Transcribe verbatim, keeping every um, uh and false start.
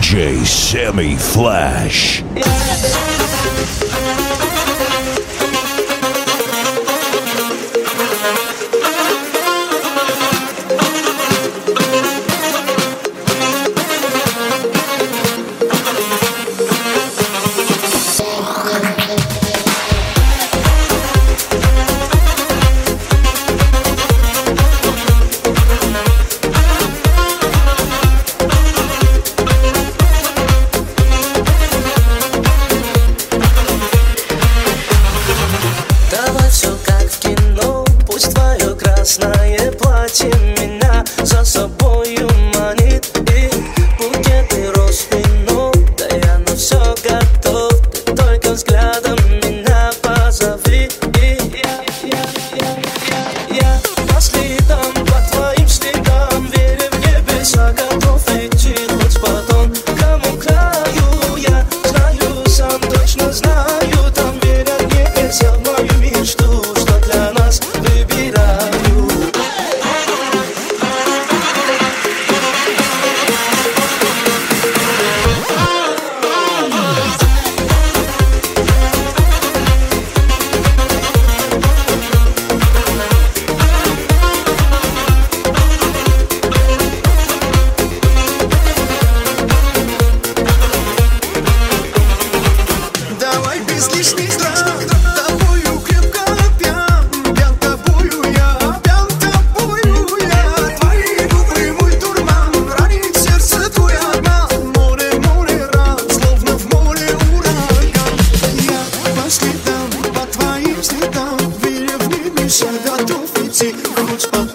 диджей Semi Flash. Красное платье меня за собою манит, и букеты роз вино, да я на все готов. Ты только взглядом меня позови, и я, я, я, я, я по следам, по твоим следам, веря в небеса, готов идти хоть по тонкому краю. Я знаю, сам точно знаю, там верят небеса в мою мечту, что для нас выбираю. Давай без лишних трат, тобою крепко пьян, пьян тобою я, пьян тобою я. Твои губы мой дурман, ранит сердце твой обман. Море, море ран, словно в море ураган. Я по следам, по твоим следам, веря в небеса, готов идти хоть по